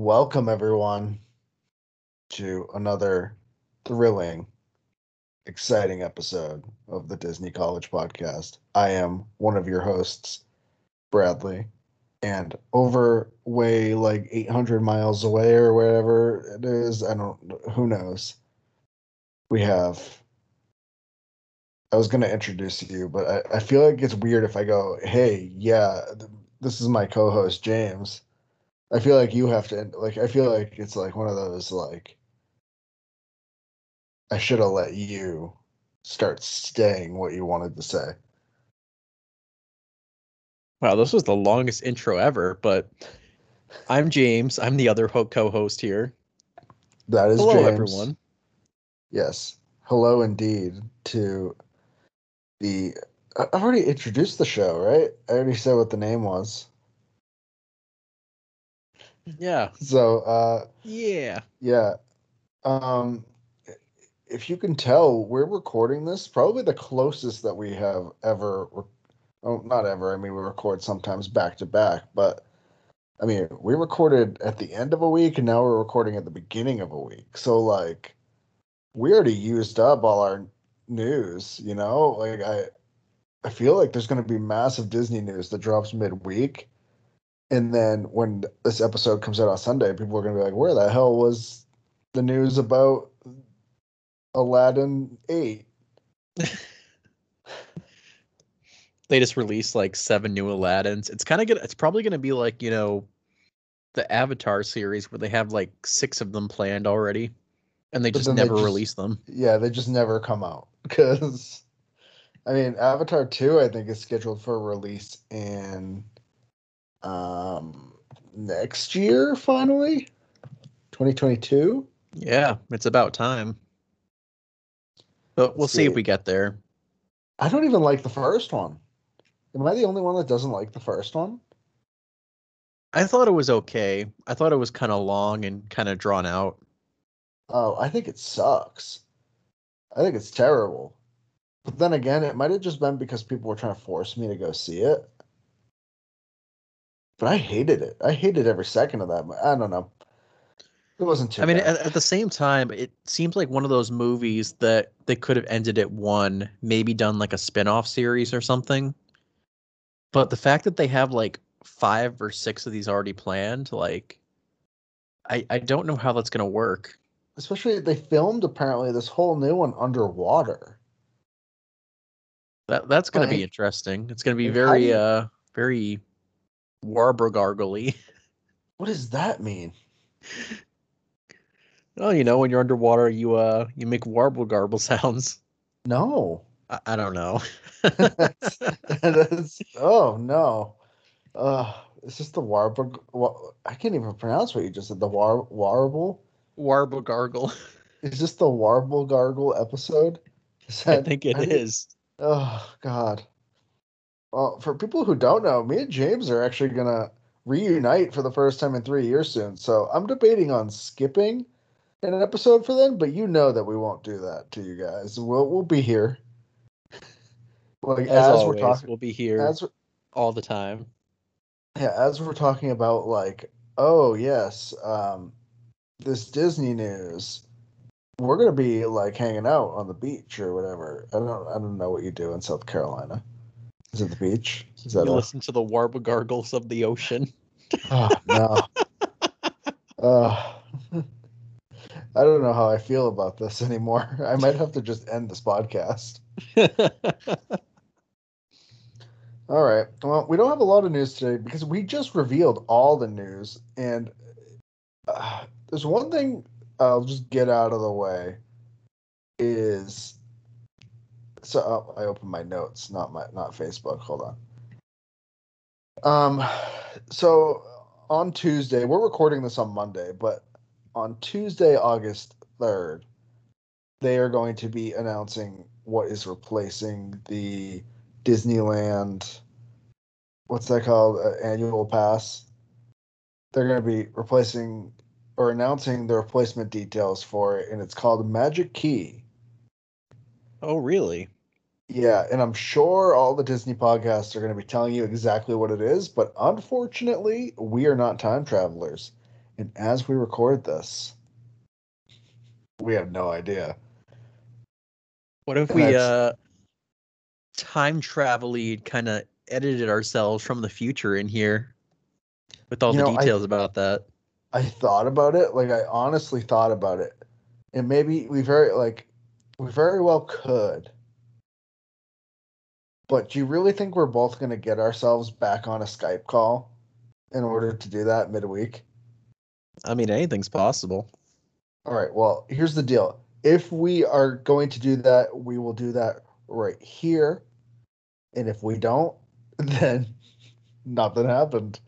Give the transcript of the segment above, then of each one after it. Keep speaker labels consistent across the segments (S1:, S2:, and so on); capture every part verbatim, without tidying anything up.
S1: Welcome, everyone, to another thrilling, exciting episode of the Disney College Podcast. I am one of your hosts, Bradley, and over way like eight hundred miles away or wherever it is, I don't, who knows, we have. I was going to introduce you, but I, I feel like it's weird if I go, hey, yeah, th- this is my co host, James. I feel like you have to, like, I feel like it's like one of those, like, I should have let you start saying what you wanted to say.
S2: Wow, this was the longest intro ever, but I'm James. I'm the other ho- co-host here.
S1: That is
S2: Hello,
S1: James.
S2: everyone.
S1: Yes. Hello, indeed, to the. I- I've already introduced the show, right? I already said what the name was.
S2: Yeah,
S1: So, uh,
S2: yeah.
S1: yeah. Um, if you can tell, we're recording this probably the closest that we have ever. Re- oh, not ever. I mean, we record sometimes back to back, but I mean, we recorded at the end of a week, and now we're recording at the beginning of a week. So, like, we already used up all our news, you know? Like I I feel like there's going to be massive Disney news that drops midweek, and then when this episode comes out on Sunday, people are going to be like, "Where the hell was the news about Aladdin eight?"
S2: They just released like seven new Aladdins. It's kind of gonna. It's probably gonna be like you know the Avatar series where they have like six of them planned already, and they
S1: But
S2: just
S1: then they
S2: never
S1: just
S2: release them.
S1: yeah, they just never come out because I mean, Avatar two I think is scheduled for release in um next year finally, twenty twenty-two.
S2: Yeah, it's about time. But we'll
S1: Let's
S2: see if
S1: see.
S2: we get there.
S1: I don't even like the first one. Am I the only one that doesn't like the first one?
S2: I thought it was okay. I thought it was kind of long and kind of drawn out.
S1: Oh, I think it sucks. I think it's terrible. But then again, it might have just been because people were trying to force me to go see it. But I hated it. I hated every second of that. I don't know. It wasn't too
S2: I mean,
S1: bad.
S2: at, at the same time, it seems like one of those movies that they could have ended at one, maybe done like a spin-off series or something. But the fact that they have like five or six of these already planned, like I, I don't know how that's gonna work.
S1: Especially they filmed apparently this whole new one underwater.
S2: That that's gonna be
S1: Like,
S2: interesting. It's gonna be
S1: like how do
S2: very
S1: you?
S2: uh very warble-gargly.
S1: What does that mean?
S2: Well, you know, when you're underwater, you uh you make warble garble sounds.
S1: No.
S2: I, I don't know.
S1: that's, that's oh no. Uh, it's just the warble. wa- I can't even pronounce what you just said. The war warble.
S2: Warble gargle.
S1: Is this the warble gargle episode? Is
S2: I
S1: that
S2: think it
S1: how do you?
S2: is.
S1: Oh God. Well, for people who don't know, me and James are actually gonna reunite for the first time in three years soon. So I'm debating on skipping an episode for then, but you know that we won't do that to you guys. We'll we'll be here. Like
S2: As
S1: as we're
S2: always,
S1: talking
S2: we'll be here
S1: as
S2: all the time.
S1: yeah, as we're talking about like, oh yes, um, this Disney news. We're gonna be like hanging out on the beach or whatever. I don't I don't know what you do in South Carolina. Is it the beach? Is that
S2: You
S1: a
S2: listen to the warble gargles of the ocean.
S1: oh no. Uh I don't know how I feel about this anymore. I might have to just end this podcast. All right. Well, we don't have a lot of news today because we just revealed all the news. And uh, there's one thing I'll just get out of the way is so oh, I opened my notes, not my not Facebook. Hold on. Um, so on Tuesday, we're recording this on Monday, but on Tuesday, August third, they are going to be announcing what is replacing the Disneyland, what's that called, uh, annual pass. They're going to be replacing or announcing the replacement details for it, and it's called Magic Key.
S2: Oh, really?
S1: Yeah, and I'm sure all the Disney podcasts are going to be telling you exactly what it is, but unfortunately, we are not time travelers. And as we record this, we have no idea.
S2: What if
S1: And
S2: we
S1: that's,
S2: uh time travel kind of edited ourselves from the future in here with all
S1: you
S2: the
S1: know, I
S2: details about that?
S1: I thought about it. Like I honestly thought about it, and maybe we very like we very well could. But do you really think we're both going to get ourselves back on a Skype call in order to do that midweek?
S2: I mean, anything's possible.
S1: All right. Well, here's the deal. If we are going to do that, we will do that right here. And if we don't, then nothing happened.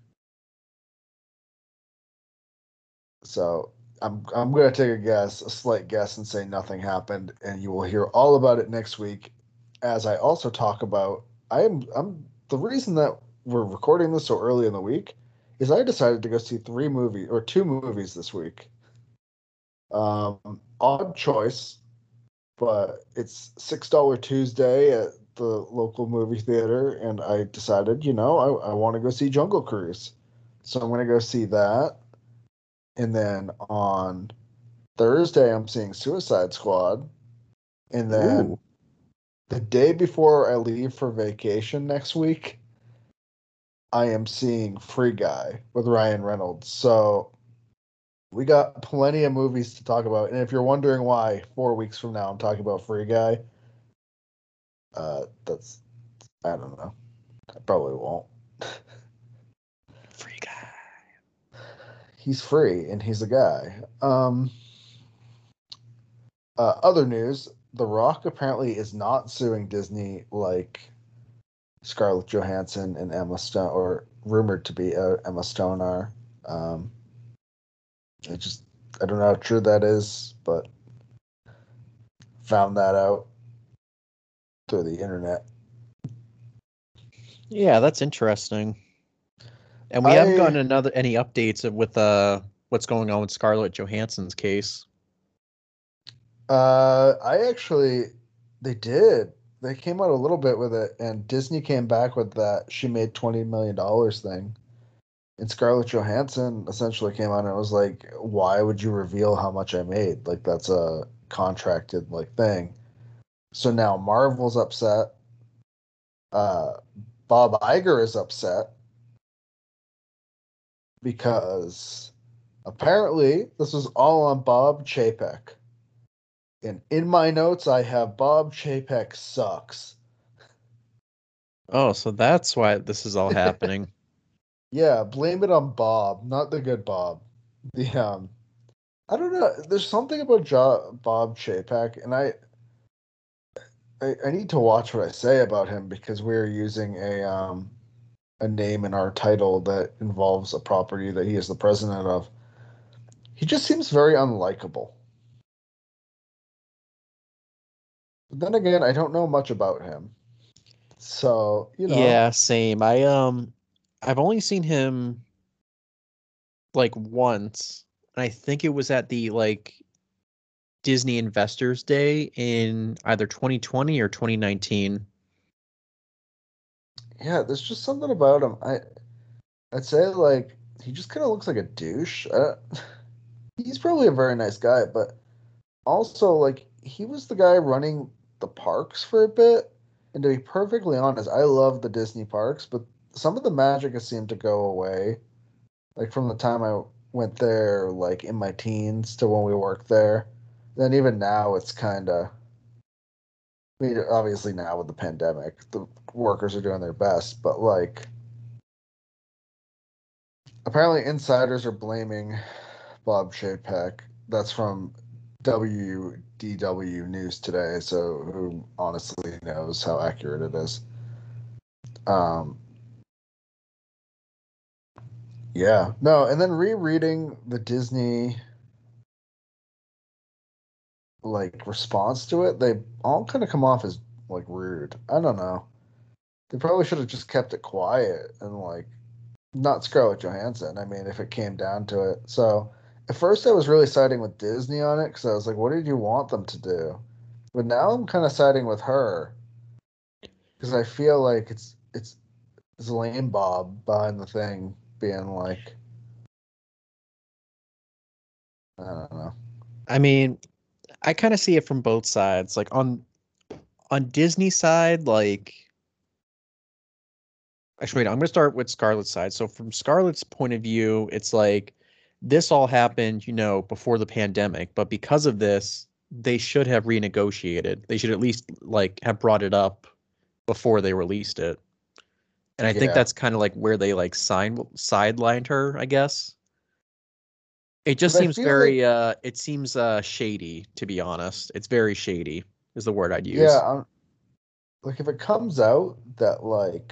S1: So I'm I'm gonna take a guess, a slight guess, and say nothing happened, and you will hear all about it next week. As I also talk about, I am I'm the reason that we're recording this so early in the week is I decided to go see three movies or two movies this week. Um, odd choice, but it's six dollar Tuesday at the local movie theater, and I decided, you know, I, I want to go see Jungle Cruise, so I'm gonna go see that. And then on Thursday, I'm seeing Suicide Squad. And then
S2: Ooh.
S1: the day before I leave for vacation next week, I am seeing Free Guy with Ryan Reynolds. So we got plenty of movies to talk about. And if you're wondering why four weeks from now I'm talking about Free Guy, uh, that's, I don't know. I probably won't.
S2: Free guy.
S1: He's free and he's a guy. Um, uh, other news, The Rock apparently is not suing Disney like Scarlett Johansson and Emma Stone, or rumored to be uh, Emma Stone are. Um, I just I don't know how true that is, but found that out through the internet.
S2: Yeah, that's interesting. And we haven't gotten
S1: I
S2: another any updates with uh what's going on with Scarlett Johansson's case.
S1: uh I actually they did. They came out a little bit with it, and Disney came back with that she made twenty million dollars thing. And Scarlett Johansson essentially came out and was like, "Why would you reveal how much I made? Like that's a contracted like thing." So now Marvel's upset. Uh, Bob Iger is upset because apparently this was all on Bob Chapek. And in my notes, I have Bob Chapek sucks.
S2: Oh, so that's why this is all happening.
S1: Yeah, blame it on Bob, not the good Bob. The um, I don't know. There's something about jo- Bob Chapek, and I, I I need to watch what I say about him because we're using a um a name in our title that involves a property that he is the president of. He just seems very unlikable. But then again, I don't know much about him. So, you know,
S2: Yeah, same. I um I've only seen him like once, and I think it was at the like Disney Investors Day in either twenty twenty or twenty nineteen.
S1: yeah, there's just something about him. I I'd say like he just kind of looks like a douche. Uh, he's probably a very nice guy, but also like he was the guy running the parks for a bit. And to be perfectly honest, I love the Disney parks, but some of the magic has seemed to go away. Like from the time I went there, like in my teens to when we worked there. Then even now, it's kind of. I mean, obviously now with the pandemic, the workers are doing their best, but like apparently insiders are blaming Bob Chapek. That's from W D W News today, so who honestly knows how accurate it is. Um, yeah, no, and then rereading the Disney like response to it, they all kind of come off as like rude. I don't know. They probably should have just kept it quiet and like not Scarlett Johansson. I mean, if it came down to it. So at first I was really siding with Disney on it because I was like, what did you want them to do? But now I'm kind of siding with her because I feel like it's it's it's lame Bob behind the thing being like, I don't know.
S2: I mean, I kind of see it from both sides. Like on on Disney side, like actually, wait, I'm gonna start with Scarlett's side. So from Scarlett's point of view, it's like this all happened, you know, before the pandemic, but because of this, they should have renegotiated. They should at least like have brought it up before they released it. And I think
S1: Yeah,
S2: that's kind of like where they like sign sidelined her, I guess. It
S1: but
S2: just
S1: I
S2: seems
S1: feel like
S2: very uh it seems uh shady, to be honest. It's very shady is the word I'd
S1: yeah,
S2: use.
S1: I'm, like if it comes out that like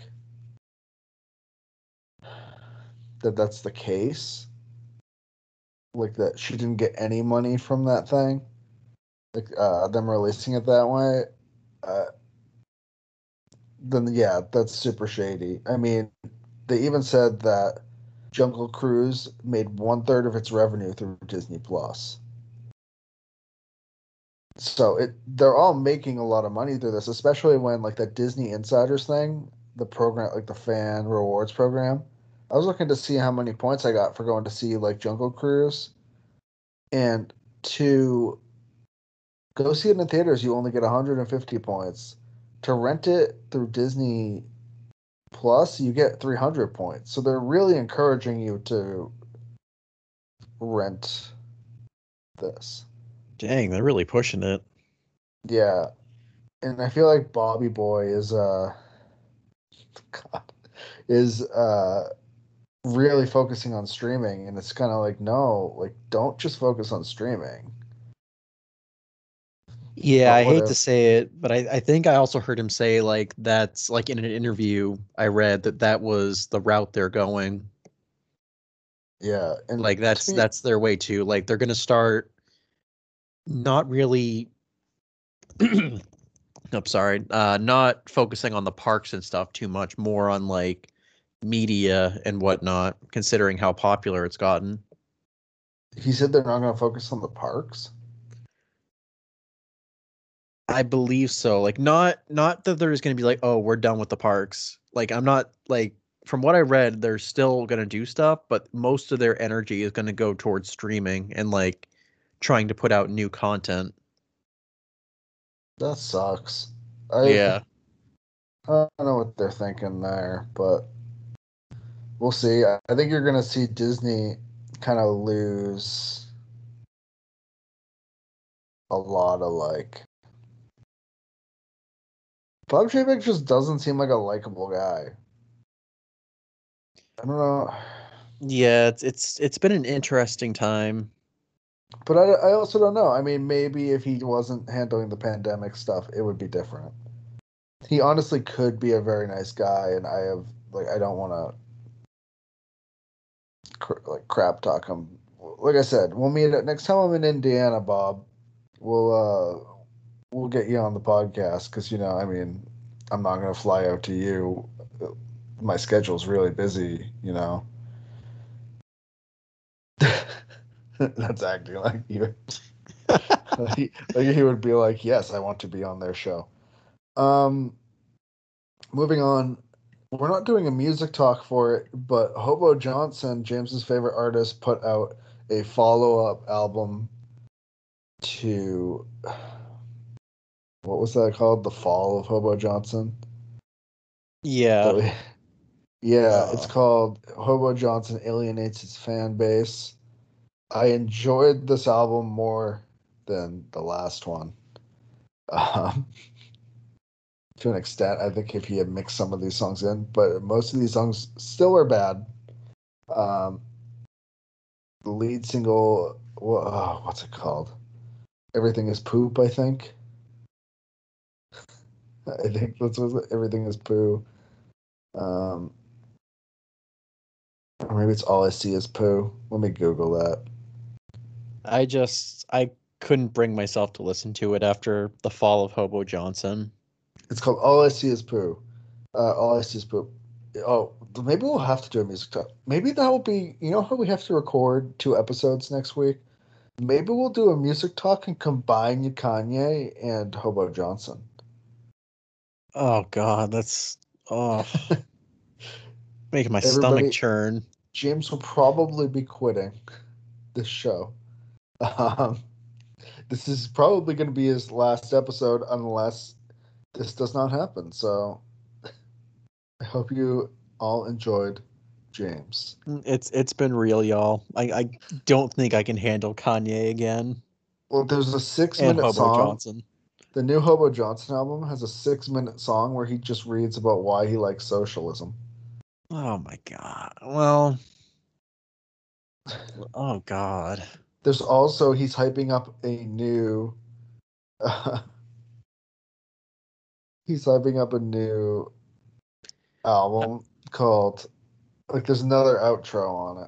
S1: that that's the case, like that she didn't get any money from that thing, like uh, them releasing it that way, uh, then yeah, that's super shady. I mean, they even said that Jungle Cruise made one third of its revenue through Disney Plus. So it they're all making a lot of money through this, especially when like that Disney Insiders thing, the program, like the fan rewards program. I was looking to see how many points I got for going to see like Jungle Cruise, and to go see it in the theaters, you only get one hundred fifty points. To rent it through Disney Plus, you get three hundred points. So they're really encouraging you to rent this.
S2: Dang, they're really pushing it.
S1: Yeah, and I feel like Bobby Boy is uh God, is uh really focusing on streaming, and it's kind of like no, like don't just focus on streaming.
S2: Yeah,
S1: But
S2: I hate to
S1: whatever.
S2: say it, but I, I think I also heard him say like that's like in an interview I read that that was the route they're going.
S1: Yeah, and
S2: Like
S1: to
S2: that's
S1: me,
S2: that's their way too. Like they're gonna start not really I'm sorry, uh not focusing on the parks and stuff too much, more on like media and whatnot, considering how popular it's gotten.
S1: he said they're not going to focus on the parks.
S2: I believe so. Like not not that there's going to be like, oh, we're done with the parks. Like I'm not like from what I read, they're still going to do stuff, but most of their energy is going to go towards streaming and like trying to put out new content.
S1: That sucks. I
S2: Yeah.
S1: I don't know what they're thinking there, but we'll see. I, I think you're going to see Disney kind of lose a lot of like. Bob Chapek just doesn't seem like a likable guy. I don't know.
S2: Yeah, it's it's it's been an interesting time.
S1: But I, I also don't know. I mean, maybe if he wasn't handling the pandemic stuff, it would be different. He honestly could be a very nice guy, and I have like I don't want to cr- like crap talk him. Like I said, we'll meet at next time I'm in Indiana, Bob. We'll uh we'll get you on the podcast because you know I mean I'm not gonna fly out to you. My schedule's really busy, you know. That's acting like you. like, he, like he would be like, yes, I want to be on their show. Um, moving on, we're not doing a music talk for it, but Hobo Johnson, James's favorite artist, put out a follow-up album to what was that called? The Fall of Hobo Johnson. That
S2: Yeah.
S1: we, yeah, it's
S2: Uh
S1: called Hobo Johnson Alienates His Fan Base. I enjoyed this album more than the last one. Um, to an extent, I think if he had mixed some of these songs in, but most of these songs still are bad. Um, the lead single, oh, what's it called? Everything is Poop, I think. I think that's what Everything is Poo. Um, or maybe it's All I See Is Poo. Let me Google that.
S2: I just I couldn't bring myself to listen to it after the fall of Hobo Johnson.
S1: It's called All I See Is Poo. Uh, All I See Is Poop. Oh, maybe we'll have to do a music talk. Maybe that will be, you know how we have to record two episodes next week? Maybe we'll do a music talk and combine Kanye and Hobo Johnson.
S2: Oh god, that's oh making my stomach
S1: Everybody,
S2: churn.
S1: James will probably be quitting this show. Um, this is probably going to be his last episode unless this does not happen. So I hope you all enjoyed James.
S2: Mm, It's it's been real, y'all. I, I don't think I can handle Kanye again
S1: Well, there's a six
S2: and
S1: minute
S2: Hobo
S1: song.
S2: Johnson.
S1: The new Hobo Johnson album has a six minute song where he just reads about why he likes socialism.
S2: Oh my god. Well, oh god.
S1: There's also, he's hyping up a new, uh, he's hyping up a new album called, like, there's another outro on it.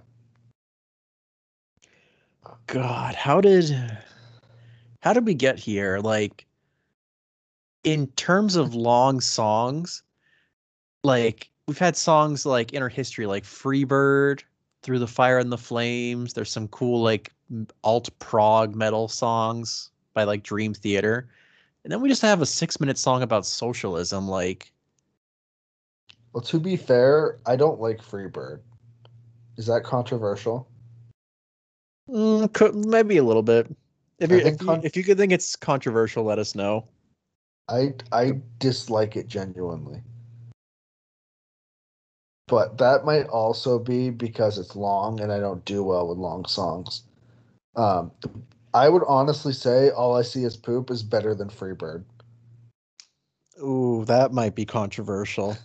S2: God, how did how did we get here? Like in terms of long songs, like we've had songs like in our history, like Freebird, Through the Fire and the Flames. There's some cool like alt prog metal songs by like Dream Theater. And then we just have a six minute song about socialism. Like,
S1: Well, to be fair, I don't like Freebird. Is that controversial?
S2: mm, could, maybe a little bit. If you
S1: I
S2: if
S1: think
S2: you
S1: con-
S2: if you could think it's controversial, let us know.
S1: I I dislike it genuinely. But that might also be because it's long and I don't do well with long songs. Um, I would honestly say All I See Is Poop is better than Freebird.
S2: Ooh, that might be controversial.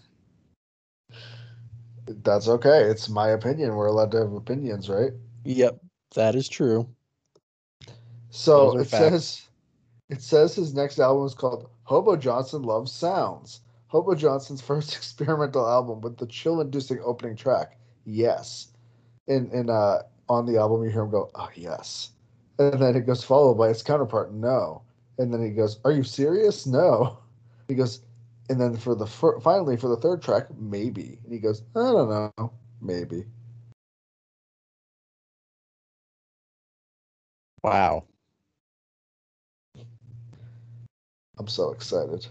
S1: That's okay. It's my opinion. We're allowed to have opinions, right?
S2: Yep, that is true. Those
S1: So
S2: are
S1: it
S2: facts.
S1: says it says his next album is called Hobo Johnson Loves Sounds. Hobo Johnson's first experimental album with the chill-inducing opening track. Yes. And and uh on the album you hear him go, "Oh yes." And then it goes followed by its counterpart, "No." And then he goes, "Are you serious?" "No." He goes, and then for the fir- finally for the third track, "Maybe." And he goes, "I don't know. Maybe."
S2: Wow.
S1: I'm so excited.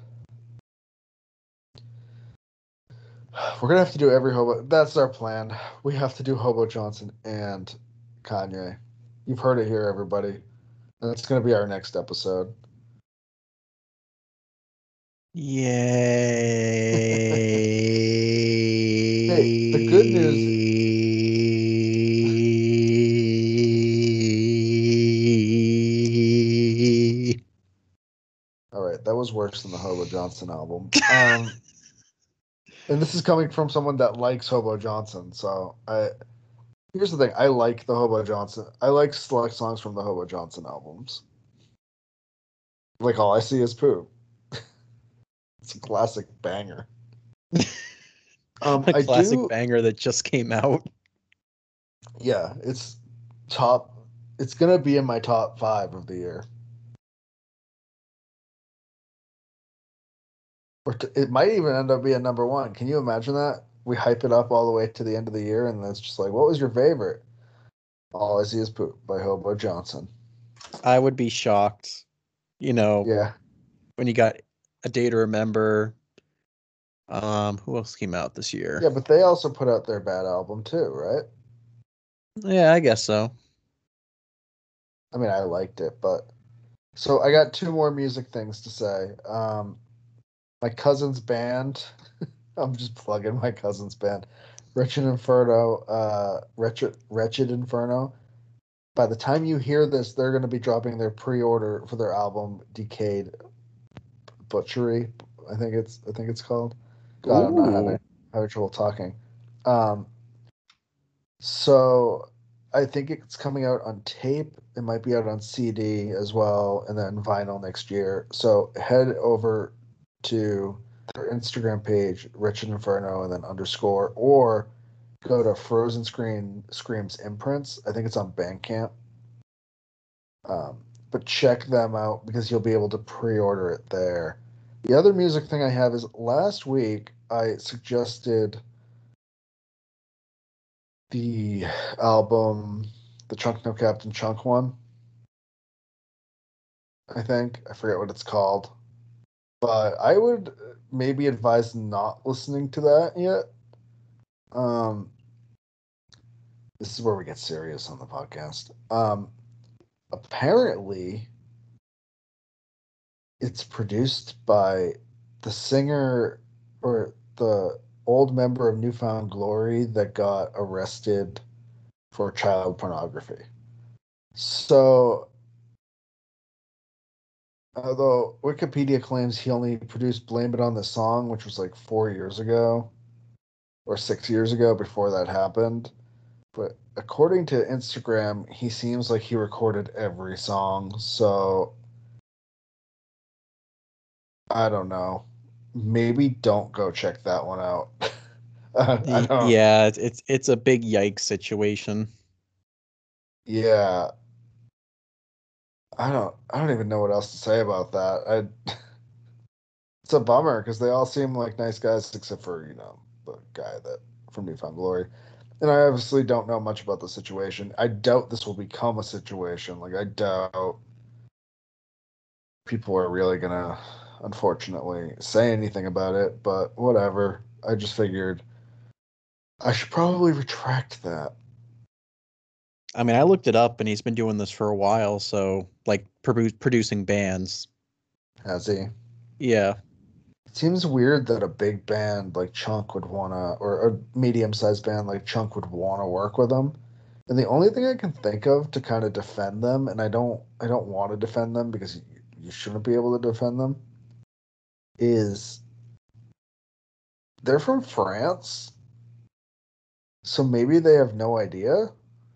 S1: We're gonna have to do every Hobo. That's our plan. We have to do Hobo Johnson and Kanye. You've heard it here, everybody. That's gonna be our next episode. Hey, the good news.
S2: Yay.
S1: All right, that was worse than the Hobo Johnson album. Um, and this is coming from someone that likes Hobo Johnson. So I here's the thing: I like the Hobo Johnson. I like select songs from the Hobo Johnson albums. Like All I See Is Poop. It's a classic banger. Um,
S2: A
S1: I
S2: classic
S1: do.
S2: banger that just came out.
S1: Yeah, it's top. It's gonna be in my top five of the year, or t- it might even end up being number one. Can you imagine that? We hype it up all the way to the end of the year, and it's just like, what was your favorite? All I See Is Poop by Hobo Johnson.
S2: I would be shocked, you know,
S1: Yeah,
S2: when you got A Day to Remember. Um, who else came out this year?
S1: yeah, but they also put out their bad album too, right?
S2: Yeah, I guess so.
S1: I mean, I liked it, but so I got two more music things to say. Um, my cousin's band. I'm just plugging my cousin's band, Wretched Inferno. Uh, Wretched Wretched Inferno. By the time you hear this, they're going to be dropping their pre-order for their album Decayed Butchery. I think it's I think it's called. God, I'm not having
S2: Ooh.
S1: having trouble talking. Um, so I think it's coming out on tape. It might be out on C D as well, and then vinyl next year. So head over to their Instagram page, Wretched Inferno, and then underscore, or go to Frozen Screen Screams Imprints. I think it's on Bandcamp. Um, but check them out because you'll be able to pre-order it there. The other music thing I have is last week I suggested the album, the Chunk No Captain Chunk one. I think I forget what it's called, but I would maybe advise not listening to that yet. Um, this is where we get serious on the podcast. Um, apparently it's produced by the singer or the old member of New Found Glory that got arrested for child pornography. So, although Wikipedia claims he only produced Blame It on the Song, which was like four years ago or six years ago before that happened, but according to Instagram, he seems like he recorded every song. So, I don't know. Maybe don't go check that one out. I
S2: Y-
S1: don't.
S2: Yeah, it's it's it's a big yikes situation.
S1: Yeah, I don't. I don't even know what else to say about that. I. It's a bummer because they all seem like nice guys except for you know the guy that from New Found Glory. And I obviously don't know much about the situation. I doubt this will become a situation. Like I doubt people are really gonna, unfortunately, say anything about it. But whatever. I just figured I should probably retract that.
S2: I mean, I looked it up and he's been doing this for a while, so like produ- producing bands.
S1: Has he?
S2: Yeah.
S1: It seems weird that a big band like Chunk would wanna, or a medium-sized band like Chunk would wanna work with him. And the only thing I can think of to kind of defend them, and I don't, I don't want to defend them because you, you shouldn't be able to defend them, is they're from France, so maybe they have no idea.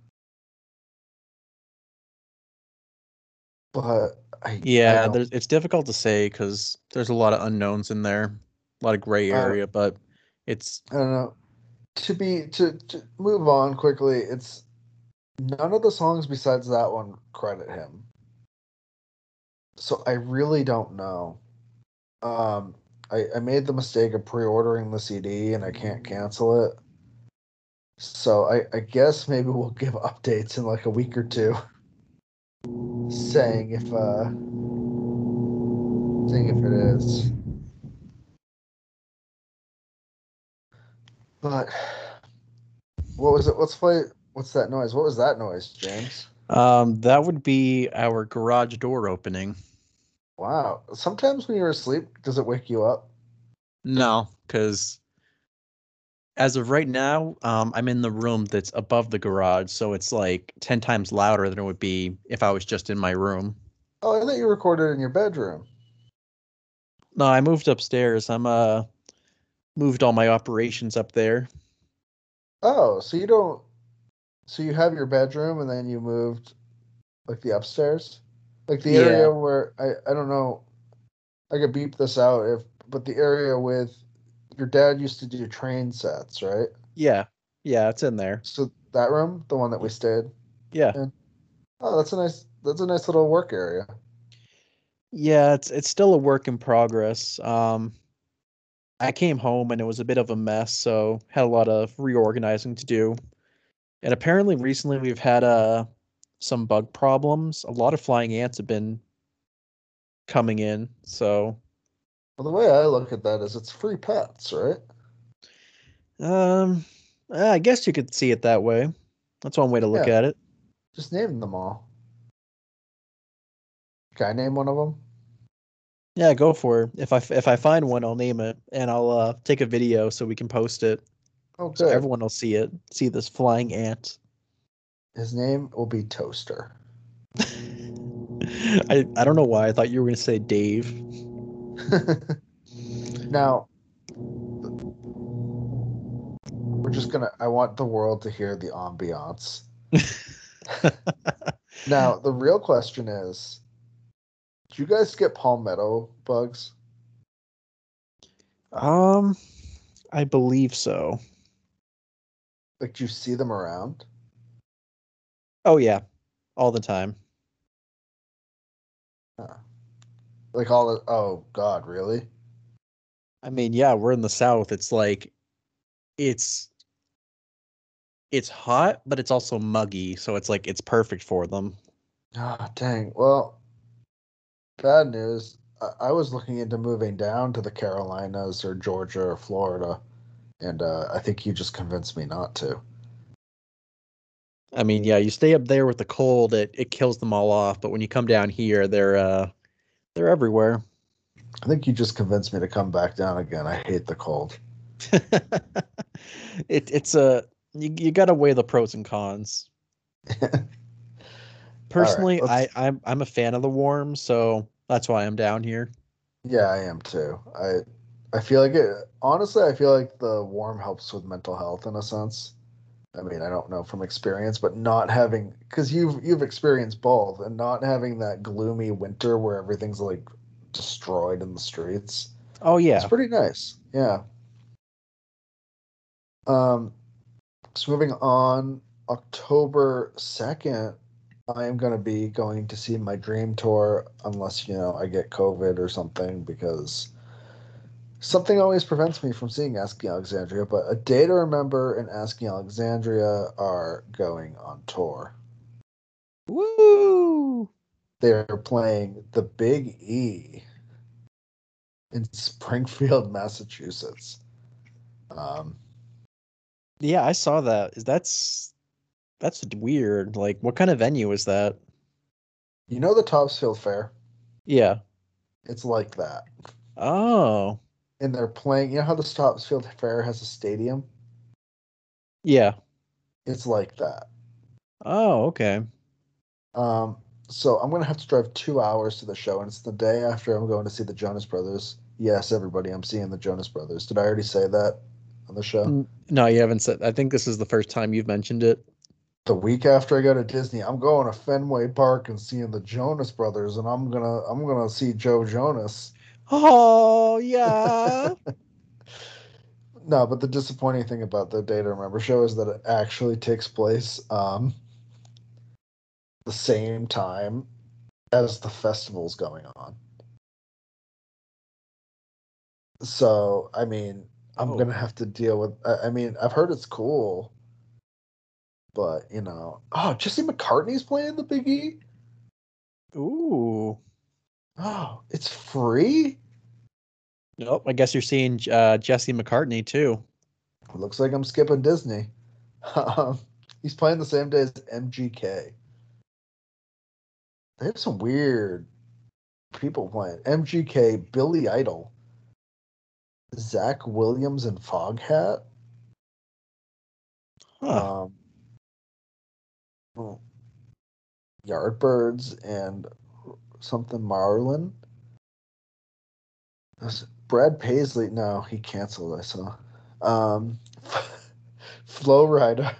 S1: But I, I
S2: Yeah,
S1: don't,
S2: there's it's difficult to say because there's a lot of unknowns in there, a lot of gray
S1: I,
S2: area, but it's
S1: I don't know. To be to, to move on quickly, it's none of the songs besides that one credit him. So I really don't know. Um, I, I made the mistake of pre-ordering the C D and I can't cancel it. So I, I guess maybe we'll give updates in like a week or two, saying if uh saying if it is. But what was it? Let's play. What's that noise? What was that noise, James?
S2: um that would be our garage door opening.
S1: Wow. Sometimes when you're asleep, does it wake you up?
S2: No, because as of right now, um, I'm in the room that's above the garage, so it's like ten times louder than it would be if I was just in my room.
S1: Oh, I thought you recorded in your bedroom.
S2: No, I moved upstairs. I'm uh moved all my operations up there.
S1: Oh, so you don't. So you have your bedroom and then you moved like the upstairs, like the
S2: Yeah.
S1: area where I I don't know. I could beep this out if, but the area with your dad used to do train sets, right?
S2: Yeah. Yeah, it's in there.
S1: So that room, the one that we stayed
S2: Yeah.
S1: in. Oh, that's a nice. That's a nice little work area.
S2: Yeah, it's it's still a work in progress. Um I came home and it was a bit of a mess, so had a lot of reorganizing to do. And apparently recently we've had uh some bug problems. A lot of flying ants have been coming in, so
S1: Well, the way I look at that is it's free pets, right?
S2: um uh, I guess you could see it that way. That's one way to look
S1: Yeah,
S2: at it.
S1: just name them all. Can I name one of them?
S2: Yeah, go for it. If I if I find one, I'll name it and I'll uh take a video so we can post it
S1: Oh,
S2: so
S1: good.
S2: everyone will see it. See this flying ant.
S1: His name will be Toaster.
S2: I I don't know why I thought you were going to say Dave.
S1: Now, we're just gonna. I want the world to hear the ambiance. Now, the real question is, do you guys get palmetto bugs?
S2: um I believe so.
S1: Like, do you see them around?
S2: Oh yeah, all the time.
S1: Huh. Like all the. Oh God, really?
S2: I mean, yeah, we're in the South. It's like it's it's hot, but it's also muggy, so it's like it's perfect for them.
S1: Ah, dang. Well, bad news. I, I was looking into moving down to the Carolinas or Georgia or Florida, and uh, I think you just convinced me not to.
S2: I mean, yeah, you stay up there with the cold, it, it kills them all off. But when you come down here, they're uh they're everywhere.
S1: I think you just convinced me to come back down again. I hate the cold.
S2: it it's a you, you got to weigh the pros and cons.
S1: All right,
S2: Personally, I
S1: let's.
S2: I'm I'm a fan of the warm, so that's why I'm down here.
S1: Yeah, I am too. I I feel like it. Honestly, I feel like the warm helps with mental health in a sense. I mean, I don't know from experience, but not having because you've you've experienced both, and not having that gloomy winter where everything's like destroyed in the streets.
S2: Oh
S1: It's
S2: yeah.
S1: pretty nice. Yeah. Um, so moving on, October second, I am going to be going to see my dream tour unless, you know, I get COVID or something because something always prevents me from seeing Asking Alexandria, but A Day to Remember and Asking Alexandria are going on tour.
S2: Woo!
S1: They're playing the Big E in Springfield, Massachusetts. Um,
S2: Yeah, I saw that. Is that's that's weird. Like, what kind of venue is that?
S1: you know the Topsfield Fair?
S2: Yeah.
S1: It's like that.
S2: Oh.
S1: And they're playing, you know how the Topsfield Fair has a stadium?
S2: Yeah.
S1: It's like that.
S2: Oh, okay.
S1: Um, so I'm gonna have to drive two hours to the show, and it's the day after I'm going to see the Jonas Brothers. Yes, everybody, I'm seeing the Jonas Brothers. Did I already say that on the show?
S2: N- No, you haven't said. I think this is the first time you've mentioned it.
S1: The week after I go to Disney, I'm going to Fenway Park and seeing the Jonas Brothers, and I'm gonna I'm gonna see Joe Jonas.
S2: Oh, yeah.
S1: No, but the disappointing thing about the Day to Remember show is that it actually takes place um, the same time as the festival's going on. So, I mean, I'm
S2: Oh.
S1: gonna have to deal with. I, I mean, I've heard it's cool, but you know, oh, Jesse McCartney's playing the Big E.
S2: Ooh.
S1: Oh, it's free.
S2: Nope. I guess you're seeing uh, Jesse McCartney too.
S1: Looks like I'm skipping Disney. Um, he's playing the same day as M G K. They have some weird people playing. M G K, Billy Idol, Zach Williams, and Foghat.
S2: Huh.
S1: Um, Yardbirds and something Marlin. Brad Paisley. No, he canceled. I saw. Um, Flow Rider.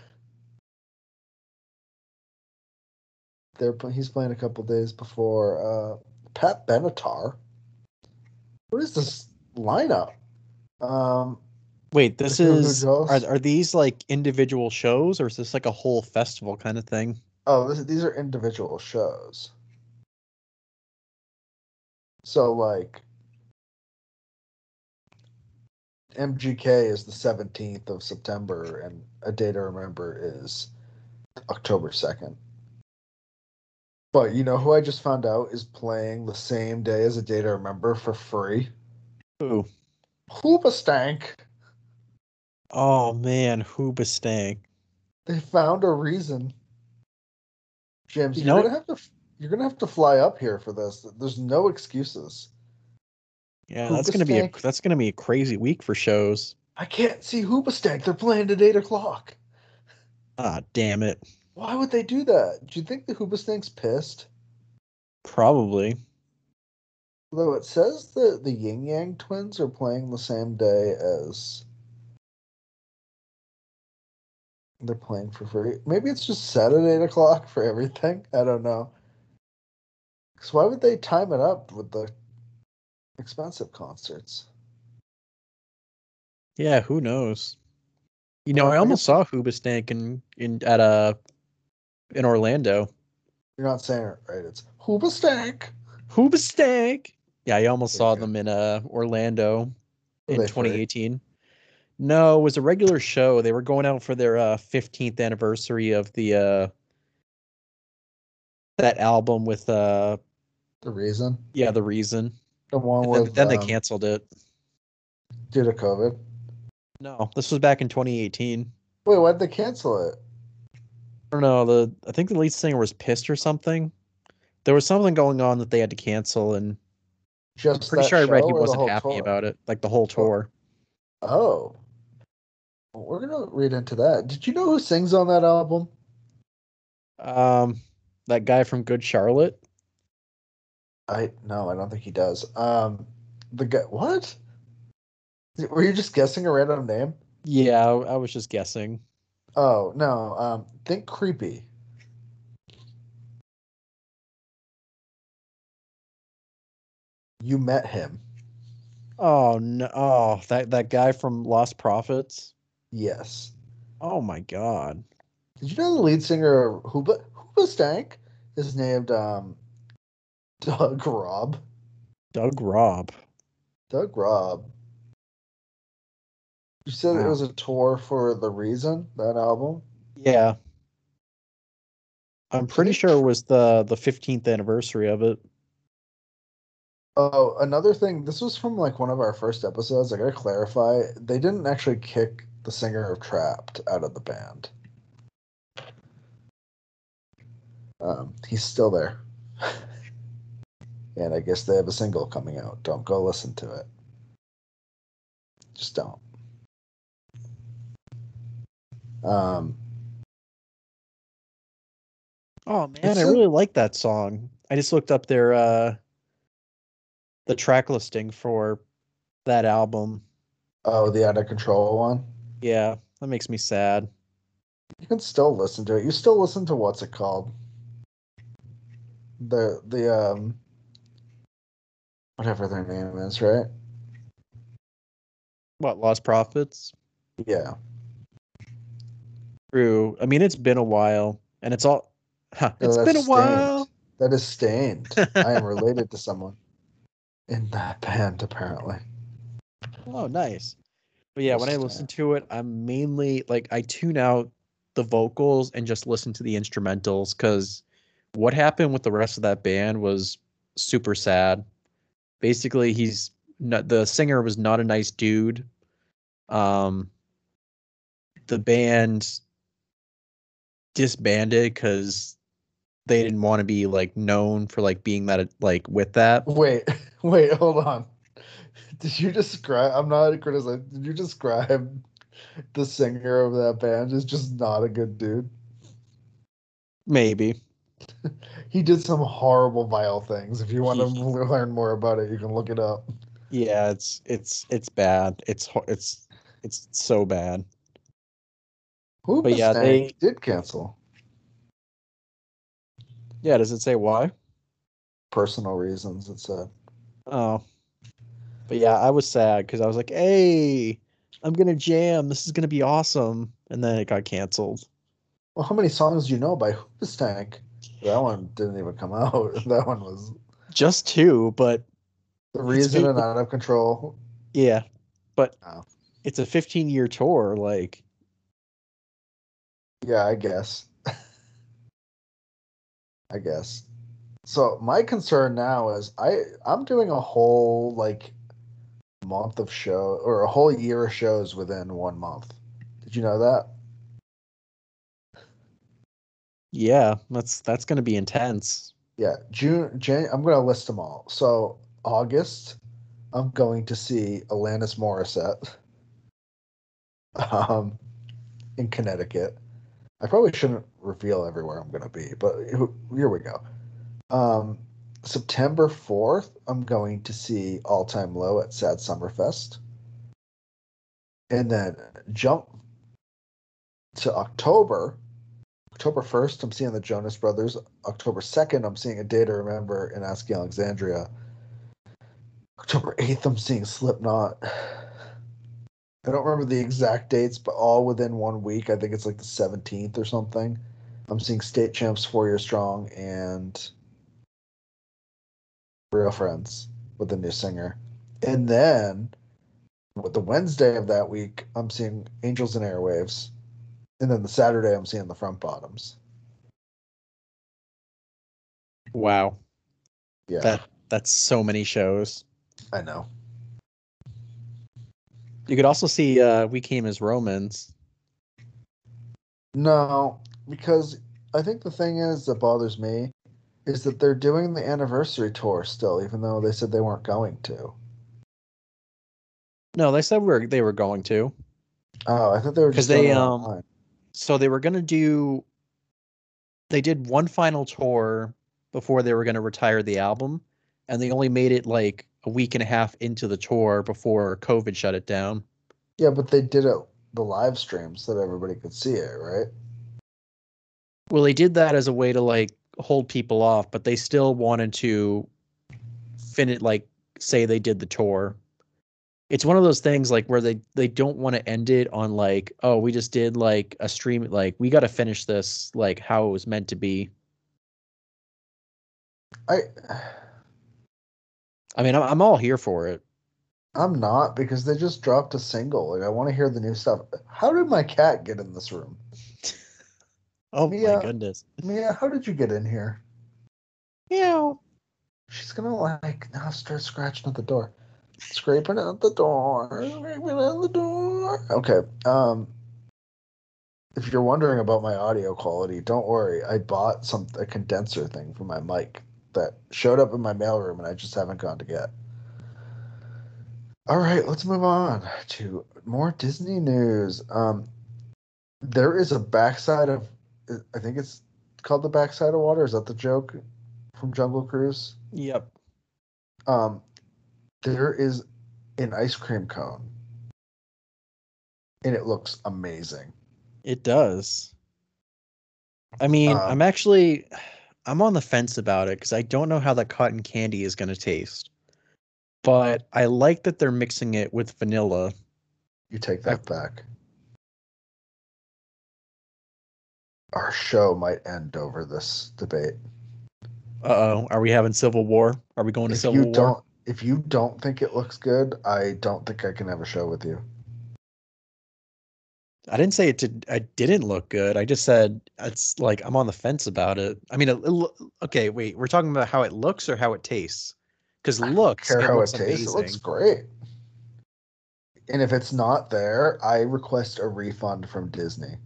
S1: They're he's playing a couple days before. Uh, Pat Benatar. What is this lineup? Um,
S2: Wait,
S1: the
S2: this
S1: Goo Goo
S2: is are
S1: Dolls.
S2: are these like individual shows or is this like a whole festival kind of thing?
S1: Oh, this, these are individual shows. So like M G K is the seventeenth of September, and A Day to Remember is October second. But you know who I just found out is playing the same day as A Day to Remember for free?
S2: Ooh.
S1: Hoobastank.
S2: Oh man, Hoobastank.
S1: They found a reason. James,
S2: You
S1: you're
S2: know,
S1: gonna have to you're gonna have to fly up here for this. There's no excuses.
S2: yeah, that's gonna be a
S1: Hoobastank.
S2: that's gonna be a crazy week for shows.
S1: I can't see Hoobastank. They're playing at eight o'clock.
S2: Ah, damn it.
S1: Why would they do that? Do you think the Hoobastank's pissed?
S2: Probably.
S1: Though it says that the Yin Yang twins are playing the same day as they're playing for free. Maybe it's just set at eight o'clock for everything. I don't know. Because why would they time it up with the expensive concerts?
S2: Yeah, who knows? You know, I
S1: Well, I
S2: almost
S1: guess
S2: saw Hoobastank in in at uh in Orlando.
S1: you're not saying it right. It's Hoobastank.
S2: Hoobastank. Yeah, I almost
S1: There you
S2: saw
S1: go.
S2: them in uh Orlando
S1: Were
S2: in
S1: they free?
S2: twenty eighteen. No, it was a regular show. They were going out for their uh fifteenth anniversary of the uh that album with uh
S1: The reason?
S2: yeah, The Reason.
S1: The one
S2: And then
S1: with
S2: then they
S1: um
S2: canceled it.
S1: due to COVID.
S2: No, this was back in twenty eighteen.
S1: Wait, why'd they cancel it?
S2: don't know. The I think the lead singer was pissed or something. There was something going on that they had to cancel, and I'm
S1: Just
S2: pretty
S1: that
S2: sure I read
S1: show
S2: he
S1: or the
S2: wasn't
S1: whole
S2: happy
S1: tour?
S2: about it, like the whole
S1: Oh,
S2: tour.
S1: oh. Well, we're gonna read into that. Did you know who sings on that album?
S2: Um, that guy from Good Charlotte.
S1: I no, I don't think he does. Um, the guy. What? Were you just guessing a random name?
S2: Yeah, I, I was just guessing.
S1: Oh no. Um, think creepy. You met him.
S2: Oh no! Oh, that that guy from Lost Prophets.
S1: Yes.
S2: Oh my God,
S1: Did you know the lead singer of Hooba Hooba Stank is named um Doug Robb?
S2: Doug Robb.
S1: Doug Robb. You said it
S2: Wow.
S1: was a tour for The Reason, that album?
S2: Yeah, I'm
S1: Do you
S2: pretty
S1: think
S2: sure it
S1: tr-
S2: was the the fifteenth anniversary of it.
S1: Oh, another thing, this was from like one of our first episodes. I gotta clarify, they didn't actually kick the singer of Trapped out of the band. Um, he's still there. And I guess they have a single coming out. Don't go listen to it. Just don't. Um,
S2: Oh man, I
S1: it's a
S2: really like that song. I just looked up their uh the track listing for that album.
S1: oh, the Out of Control one.
S2: Yeah, that makes me sad.
S1: You can still listen to it. You still listen to what's it called? The the um whatever their name is, right?
S2: What, Lost Prophets?
S1: Yeah.
S2: True. I mean, it's been a while, and it's all. Huh,
S1: No,
S2: it's
S1: that's
S2: been a
S1: Stained.
S2: while.
S1: That is Stained. I am related to someone in that band, apparently.
S2: Oh, nice. But yeah,
S1: Yes,
S2: when I listen
S1: Stained.
S2: to it, I'm mainly like I tune out the vocals and just listen to the instrumentals because what happened with the rest of that band was super sad. Basically, he's not, the singer was not a nice dude. Um, the band disbanded because they didn't want to be like known for like being that like with that.
S1: Wait, wait, hold on. Did you describe? I'm not criticizing. Did you describe the singer of that band as just not a good dude?
S2: Maybe.
S1: He did some horrible, vile things. If you want to learn more about it, you can look it up.
S2: Yeah, it's it's it's bad. It's ho- it's it's so bad. But yeah,
S1: Hoobastank
S2: they
S1: did cancel.
S2: yeah, does it say why?
S1: Personal reasons, it said.
S2: Oh, but yeah, I was sad because I was like, "Hey, I'm gonna jam. This is gonna be awesome." And then it got canceled.
S1: Well, how many songs do you know by Hoobastank? That one didn't even come out. That one was
S2: Just two, but
S1: The
S2: it's
S1: Reason
S2: fi-
S1: and Out of Control.
S2: yeah, but
S1: Oh,
S2: it's a fifteen year tour. Like,
S1: yeah, I guess. I guess. So my concern now is I I'm doing a whole like month of show or a whole year of shows within one month. Did you know that?
S2: yeah, that's that's gonna be intense.
S1: Yeah, June, Jan, I'm gonna list them all. So August, I'm going to see Alanis Morissette, um, in Connecticut. I probably shouldn't reveal everywhere I'm gonna be, but here we go. Um, September fourth, I'm going to see All Time Low at Sad Summerfest, and then jump to October. October first, I'm seeing the Jonas Brothers. October second, I'm seeing A Day to Remember in Asking Alexandria. October eighth, I'm seeing Slipknot. I don't remember the exact dates, but all within one week. I think it's like the seventeenth or something. I'm seeing State Champs Four Year Strong and Real Friends with the new singer. And then with the Wednesday of that week, I'm seeing Angels and Airwaves. And then the Saturday, I'm seeing the Front Bottoms.
S2: Wow,
S1: Yeah,
S2: that that's so many shows.
S1: I know.
S2: You could also see uh We Came as Romans.
S1: No, because I think the thing is that bothers me is that they're doing the anniversary tour still, even though they said they weren't going to.
S2: No, they said we're they were going to
S1: Oh, I thought they were
S2: because
S1: just doing
S2: they
S1: it
S2: um
S1: online.
S2: so they were gonna do they did one final tour before they were gonna retire the album, and they only made it like a week and a half into the tour before COVID shut it down.
S1: Yeah, but they did it the live stream so that everybody could see it, right?
S2: Well, they did that as a way to like hold people off, but they still wanted to finish like say they did the tour. It's one of those things like where they they don't want to end it on like, oh, we just did like a stream, like we got to finish this like how it was meant to be.
S1: I
S2: I mean, I'm, I'm all here for it.
S1: I'm not because they just dropped a single. Like I want to hear the new stuff. How did my cat get in this room?
S2: Oh my
S1: Mia,
S2: goodness.
S1: Mia, how did you get in here?
S2: Meow.
S1: She's gonna like now start scratching at the door. Scraping at the door. Scraping at the door. Okay. Um if you're wondering about my audio quality, don't worry. I bought some a condenser thing for my mic that showed up in my mailroom and I just haven't gone to get. All right, let's move on to more Disney news. Um, there is a backside of, I think it's called the backside of water. Is that the joke from Jungle Cruise?
S2: Yep.
S1: Um, there is an ice cream cone, and it looks amazing.
S2: It does. I mean,
S1: Um,
S2: I'm actually I'm on the fence about it because I don't know how that cotton candy is going to taste. But I like that they're mixing it with vanilla.
S1: you take
S2: I,
S1: that back. Our show might end over this debate.
S2: uh-oh, are we having civil war? Are we going to
S1: If you
S2: civil war?
S1: don't, if you don't think it looks good, I don't think I can have a show with you.
S2: I didn't say it did. I didn't look good. I just said it's like I'm on the fence about it. I mean, it, it, lo- okay, wait. We're talking about how it looks or how it tastes? Because
S1: I don't
S2: looks,
S1: care
S2: it
S1: how
S2: looks
S1: it tastes. It looks
S2: amazing.
S1: great. And if it's not there, I request a refund from Disney.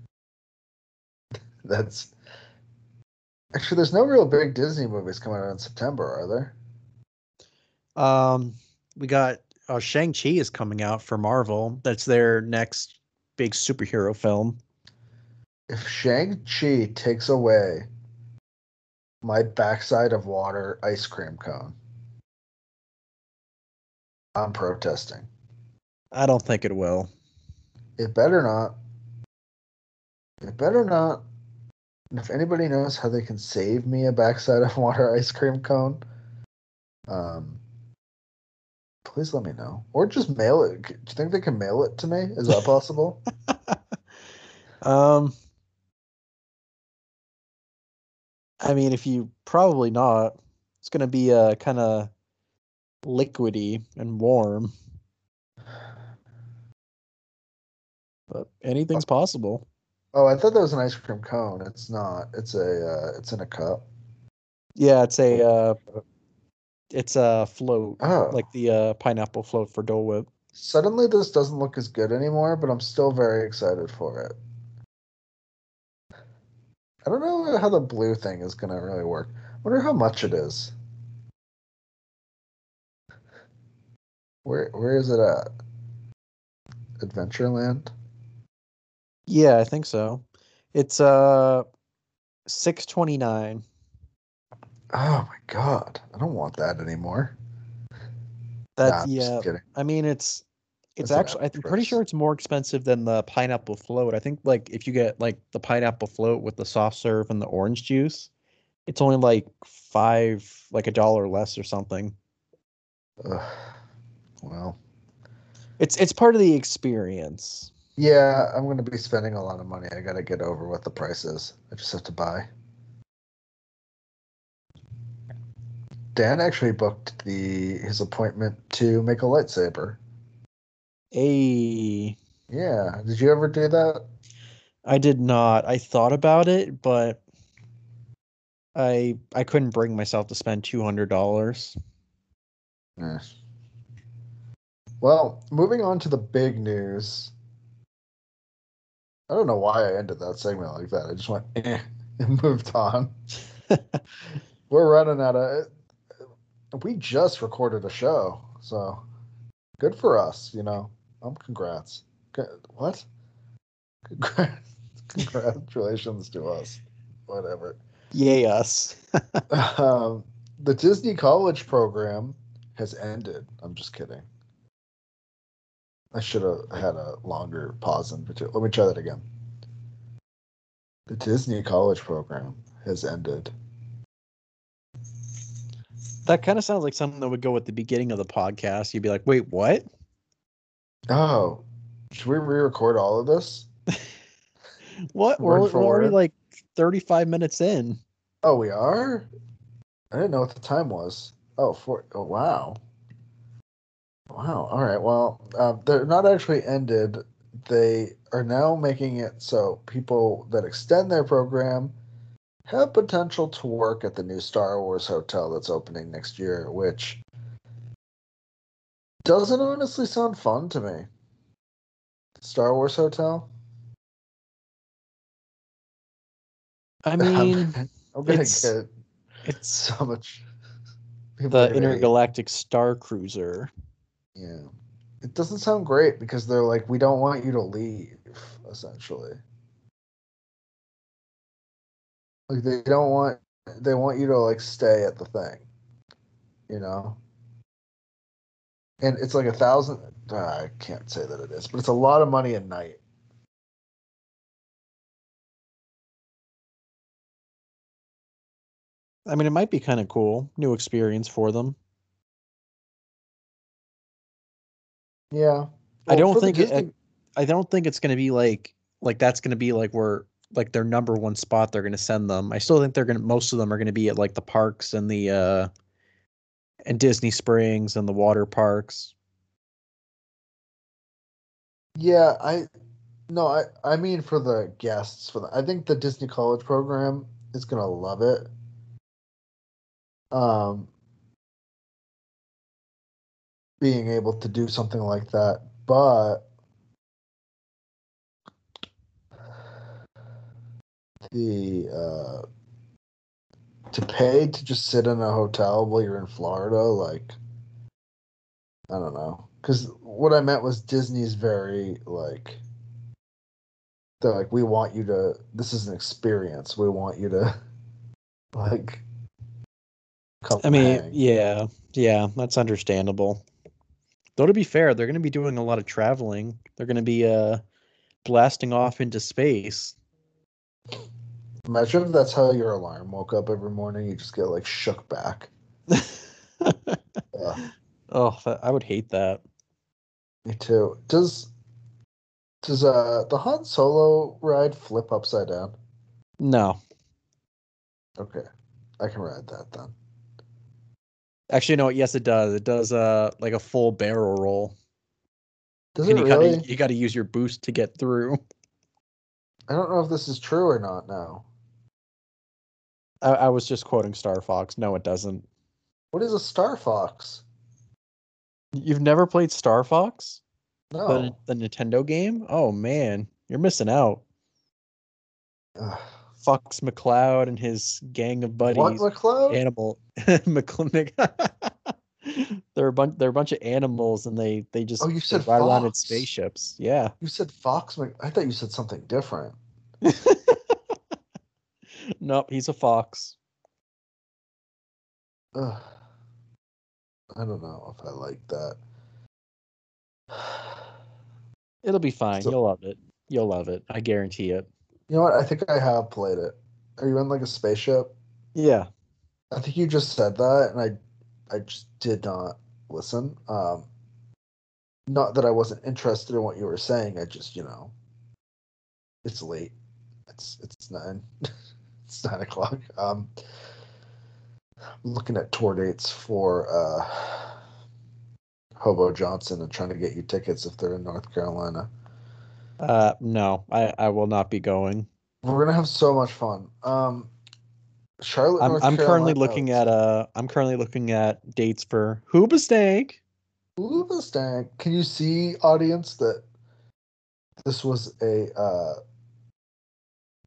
S1: That's actually there's no real big Disney movies coming out in September, are there?
S2: Um, we got uh, Shang-Chi is coming out for Marvel. That's their next big superhero film.
S1: If Shang-Chi takes away my backside of water ice cream cone, I'm protesting.
S2: I don't think it will.
S1: It better not. It better not. And if anybody knows how they can save me a backside of water ice cream cone, um, please let me know. Or just mail it. Do you think they can mail it to me? Is that possible?
S2: Um, I mean, if you probably not, it's gonna be uh kind of liquidy and warm, but anything's possible.
S1: Oh, I thought that was an ice cream cone. It's not. It's a. Uh, it's in a cup.
S2: Yeah, it's a uh, it's a float,
S1: Oh,
S2: like the uh pineapple float for Dole Whip.
S1: suddenly this doesn't look as good anymore, but I'm still very excited for it. I don't know how the blue thing is gonna really work. I wonder how much it is. Where Where is it at? Adventureland.
S2: Yeah, I think so. It's uh six twenty-nine.
S1: Oh my god, I don't want that anymore.
S2: That's
S1: Nah, I'm just
S2: yeah.
S1: kidding.
S2: I mean, it's it's
S1: That's an
S2: actually
S1: average
S2: I'm pretty sure
S1: price.
S2: it's more expensive than the pineapple float. I think like if you get like the pineapple float with the soft serve and the orange juice, it's only like five, like a dollar less or something.
S1: Ugh. Well,
S2: It's it's part of the experience.
S1: yeah, I'm gonna be spending a lot of money. I gotta get over what the price is. I just have to buy. Dan actually booked the his appointment to make a lightsaber.
S2: A
S1: Yeah, did you ever do that?
S2: I did not. I thought about it, but I I couldn't bring myself to spend two hundred dollars.
S1: Eh. Well, moving on to the big news. I don't know why I ended that segment like that. I just went eh, and moved on. We're running out of. We just recorded a show, so good for us. You know, um, congrats. What? Congrats. Congratulations to us. Whatever.
S2: Yay us.
S1: Um, the Disney College program has ended. I'm just kidding. I should have had a longer pause in between. Let me try that again. The Disney College program has ended.
S2: That kind of sounds like something that would go at the beginning of the podcast. You'd be like, wait, what?
S1: Oh, should we re-record all of this?
S2: What? We're,
S1: Word for
S2: we're already
S1: word?
S2: like thirty-five minutes in.
S1: Oh, we are? I didn't know what the time was. Oh, four. Oh, wow. Wow. All right. Well, uh, they're not actually ended. They are now making it so people that extend their program have potential to work at the new Star Wars hotel that's opening next year, which doesn't honestly sound fun to me. Star Wars hotel?
S2: I
S1: I'm,
S2: mean,
S1: I'm gonna
S2: it's
S1: get
S2: it's
S1: so much. People are
S2: the
S1: gonna hate.
S2: intergalactic star cruiser.
S1: Yeah. It doesn't sound great because they're like, we don't want you to leave, essentially. Like they don't want they want you to like stay at the thing, you know? And it's like a thousand uh, I can't say that it is, but it's a lot of money a night.
S2: I mean, it might be kind of cool, new experience for them.
S1: Yeah.
S2: I
S1: Well,
S2: don't
S1: for the
S2: think it.
S1: Disney
S2: I don't think it's going to be like like that's going to be like where like their number one spot they're going to send them. I still think they're going to most of them are going to be at like the parks and the uh and Disney Springs and the water parks.
S1: Yeah, I no, I I mean for the guests for the I think the Disney College program is gonna love it. Um, being able to do something like that, but the uh, to pay to just sit in a hotel while you're in Florida, like I don't know, because what I meant was Disney's very like they're like we want you to. This is an experience. We want you to like come
S2: I mean,
S1: hang.
S2: yeah, yeah, that's understandable. Though to be fair, they're going to be doing a lot of traveling. They're going to be uh blasting off into space.
S1: Imagine if that's how your alarm woke up every morning. You just get like shook back. Uh,
S2: Oh, that, I would hate that.
S1: me too. Does does uh the Han Solo ride flip upside down?
S2: No.
S1: Okay, I can ride that then.
S2: Actually, no, yes it does. It does uh like a full barrel roll.
S1: Does it
S2: And you gotta
S1: really?
S2: you gotta use your boost to get through.
S1: I don't know if this is true or not now.
S2: I, I was just quoting Star Fox. No, it doesn't.
S1: What is a Star Fox?
S2: You've never played Star Fox? The
S1: No.
S2: the Nintendo game? Oh man, you're missing out.
S1: Ugh.
S2: Fox McCloud and his gang of
S1: What
S2: buddies,
S1: McLeod?
S2: animal McCl- they're a bunch they're a bunch of animals and they they
S1: Oh,
S2: just
S1: you
S2: they
S1: said
S2: ride around in
S1: Fox.
S2: spaceships. Yeah.
S1: You said Fox. Mc... I thought you said something different.
S2: Nope, he's a fox.
S1: Ugh. I don't know if I like that.
S2: It'll be fine.
S1: So,
S2: You'll love it. You'll love it. I guarantee it.
S1: you know what? I think I have played it. Are you in like a spaceship?
S2: Yeah.
S1: I think you just said that, and I, I just did not listen. Um, not that I wasn't interested in what you were saying. I just, you know, it's late. It's it's nine. It's nine o'clock. Um, looking at tour dates for uh, Hobo Johnson and trying to get you tickets if they're in North Carolina.
S2: Uh no, I I will not be going.
S1: We're gonna have so much fun. Um, Charlotte,
S2: I'm
S1: North
S2: I'm currently
S1: Carolina. Oh,
S2: looking at uh I'm currently looking at dates for Hoobastank.
S1: Hoobastank. Can you see, audience, that this was a uh,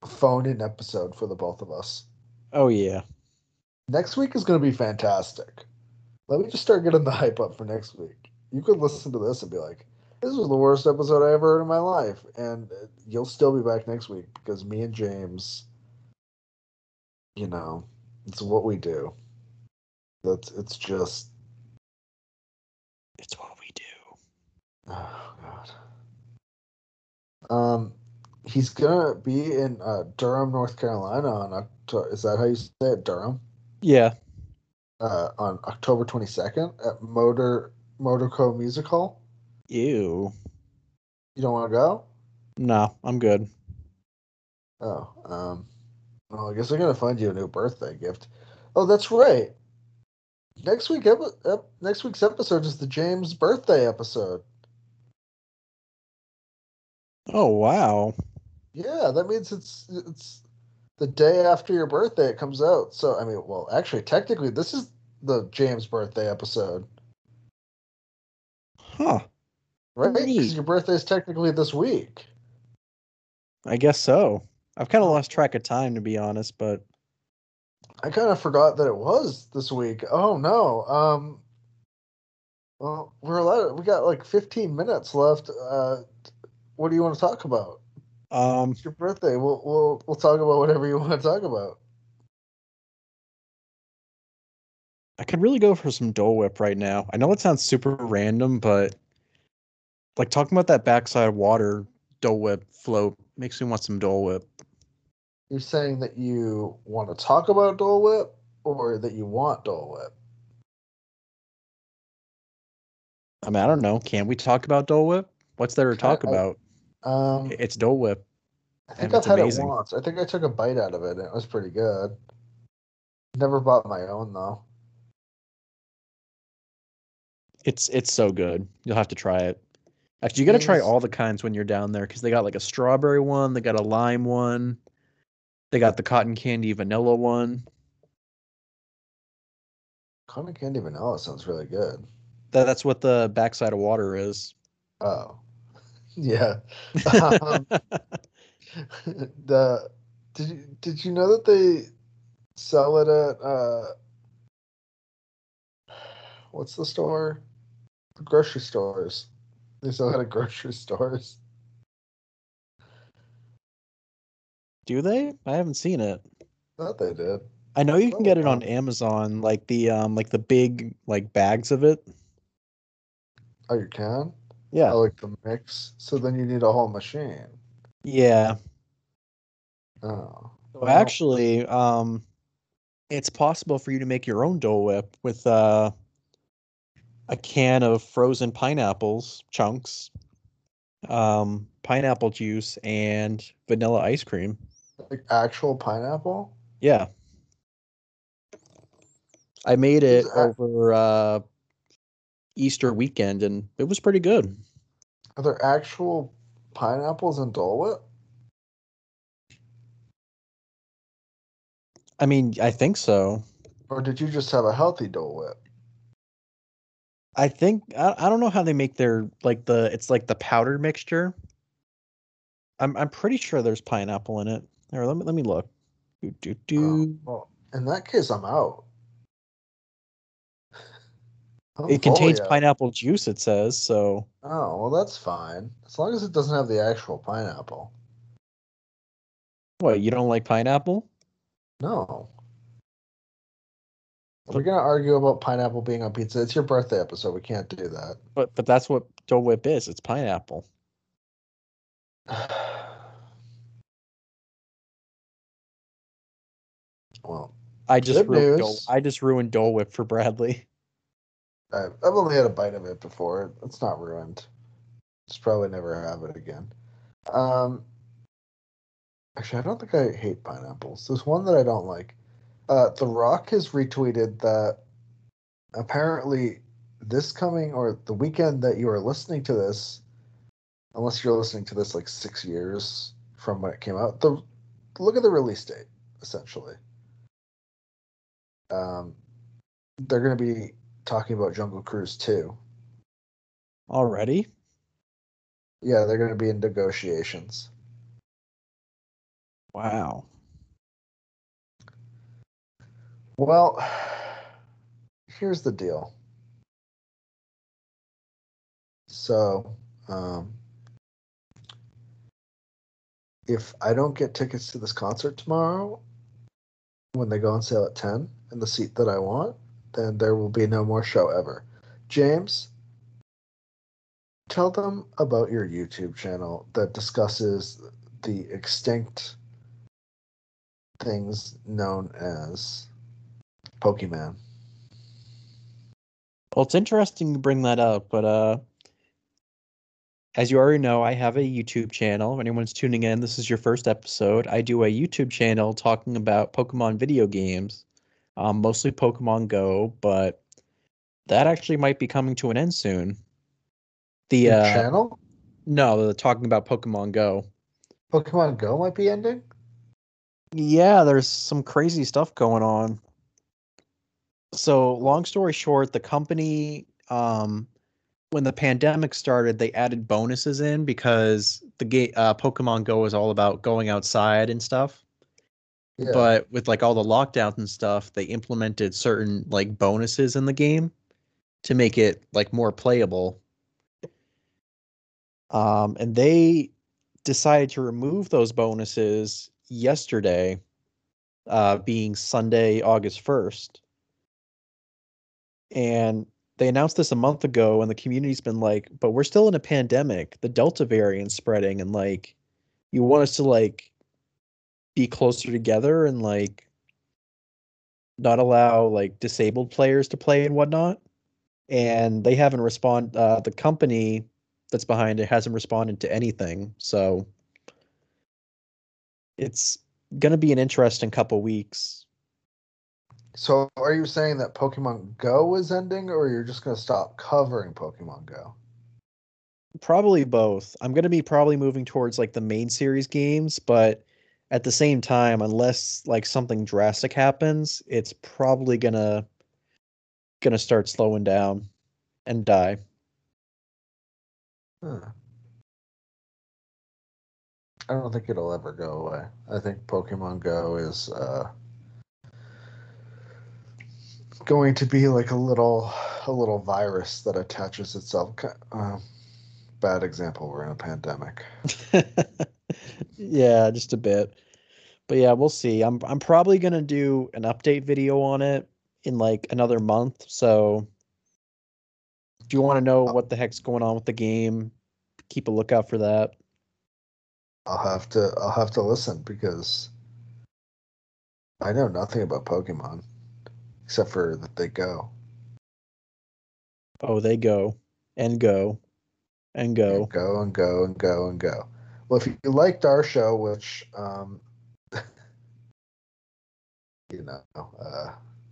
S1: phone-in episode for the both of us.
S2: Oh yeah.
S1: Next week is going to be fantastic. Let me just start getting the hype up for next week. You could listen to this and be like, this was the worst episode I ever heard in my life. And you'll still be back next week because me and James, you know, it's what we do. That's it's just
S2: It's what we do.
S1: oh god. Um he's gonna be in uh, Durham, North Carolina on October. Is that how you say it? Durham?
S2: Yeah.
S1: Uh, on October twenty-second at Motor Motorco Music Hall.
S2: Ew.
S1: You don't want to go?
S2: No, I'm good.
S1: Oh, um, well, I guess they're gonna find you a new birthday gift. Oh, that's right. Next week, ep- ep- next week's episode is the James birthday episode.
S2: Oh wow.
S1: Yeah, that means it's it's the day after your birthday it comes out. So I mean, well, actually, technically, this is the James birthday episode,
S2: Huh.
S1: right? Because
S2: Neat.
S1: your birthday is technically this week.
S2: I guess so. I've kind of
S1: Oh,
S2: lost track of time, to be honest, but
S1: I kind of forgot that it was this week. Oh no. Um. Well, we're allowed. We got like fifteen minutes left. Uh, what do you want to talk about?
S2: um,
S1: It's your birthday. We'll we'll we'll talk about whatever you want to talk about.
S2: I could really go for some Dole Whip right now. I know it sounds super random, but like talking about that backside water Dole Whip float makes me want some Dole Whip.
S1: You're saying that you want to talk about Dole Whip or that you want Dole Whip?
S2: I mean, I don't know. Can we talk about Dole Whip? What's there to
S1: Kind
S2: talk
S1: I,
S2: about?
S1: um,
S2: It's Dole Whip,
S1: I think
S2: and
S1: I've
S2: it's
S1: had it
S2: amazing.
S1: once. I think I took a bite out of it and it was pretty good. Never bought my own though.
S2: It's it's so good. You'll have to try it. Actually, you got to try
S1: Is
S2: all the kinds when you're down there because they got like a strawberry one, they got a lime one, they got the cotton candy vanilla one.
S1: cotton candy vanilla sounds really good.
S2: That that's what the backside of water is.
S1: Oh, yeah. Um, the did you did you know that they sell it at uh what's the store? The grocery stores. They sell it at grocery stores.
S2: Do they? I haven't seen it.
S1: Thought they did.
S2: I know you can
S1: Oh,
S2: get it on
S1: um,
S2: Amazon, like the um like the big like bags of it.
S1: oh, you can?
S2: Yeah.
S1: I like the mix. So then you need a whole machine.
S2: Yeah.
S1: Oh,
S2: So
S1: well,
S2: actually, um it's possible for you to make your own Dole Whip with uh a can of frozen pineapples chunks, um pineapple juice and vanilla ice cream.
S1: like actual pineapple?
S2: Yeah. I made
S1: Is
S2: it
S1: a-
S2: over uh Easter weekend and it was pretty good.
S1: Are there actual pineapples in Dole Whip?
S2: I mean, I think so.
S1: Or did you just have a healthy Dole Whip?
S2: I think I, I don't know how they make their like the it's like the powdered mixture. I'm I'm pretty sure there's pineapple in it. Or let me let me look. Do, do,
S1: Oh,
S2: do.
S1: well, in that case, I'm out. I'm
S2: It
S1: fully
S2: contains
S1: out.
S2: pineapple juice, it says, so
S1: Oh, well, that's fine. As long as it doesn't have the actual pineapple.
S2: what, you don't like pineapple?
S1: No. Are we
S2: But
S1: going to argue about pineapple being on pizza? It's your birthday episode. We can't do that.
S2: but but that's what Dole Whip is. It's pineapple.
S1: Well,
S2: I just
S1: good
S2: ruined Dole
S1: news.
S2: I just ruined Dole Whip for Bradley.
S1: I've, I've only had a bite of it before. It's not ruined. Just probably never have it again. Um, actually, I don't think I hate pineapples. There's one that I don't like. Uh, The Rock has retweeted that apparently this coming or the weekend that you are listening to this, unless you're listening to this like six years from when it came out, the look at the release date essentially. Um, they're going to be talking about Jungle Cruise two.
S2: Already?
S1: Yeah, they're going to be in negotiations.
S2: Wow.
S1: Well, here's the deal. So, um, if I don't get tickets to this concert tomorrow, when they go on sale at ten and the seat that I want, then there will be no more show ever. James, tell them about your YouTube channel that discusses the extinct things known as Pokemon.
S2: Well, it's interesting to bring that up, but uh, as you already know, I have a YouTube channel. If anyone's tuning in, this is your first episode. I do a YouTube channel talking about Pokemon video games, um, mostly Pokemon Go, but that actually might be coming to an end soon. The
S1: Your
S2: uh,
S1: channel?
S2: no, the talking about Pokemon Go.
S1: Pokemon Go might be ending?
S2: Yeah, there's some crazy stuff going on. So, long story short, the company, um, when the pandemic started, they added bonuses in because the game, uh, Pokemon Go is all about going outside and stuff.
S1: Yeah.
S2: But with like all the lockdowns and stuff, they implemented certain like bonuses in the game to make it like more playable. Um, and they decided to remove those bonuses yesterday, uh, being Sunday, August first. And they announced this a month ago, and the community's been like, but we're still in a pandemic. The Delta variant's spreading, and like, you want us to like be closer together and like not allow like disabled players to play and whatnot. And they haven't respond. Uh, the company that's behind it hasn't responded to anything. So it's gonna be an interesting couple weeks.
S1: So are you saying that Pokemon Go is ending, or you're just going to stop covering Pokemon Go?
S2: Probably both. I'm gonna be probably moving towards like the main series games, but at the same time, unless like something drastic happens, it's probably gonna gonna start slowing down and die.
S1: Huh. I don't think it'll ever go away. I think Pokemon Go is uh, going to be like a little a little virus that attaches itself. Uh, bad example. We're in a pandemic.
S2: Yeah, just a bit. But yeah, we'll see. I'm I'm probably gonna do an update video on it in like another month. So if you want to know
S1: I'll
S2: what the heck's going on with the game, keep a lookout for that.
S1: I'll have to I'll have to listen because I know nothing about Pokemon except for that they go
S2: Oh, they go and go and
S1: and
S2: go.
S1: go and go and go and go. Well, if you liked our show, which um, you know, uh,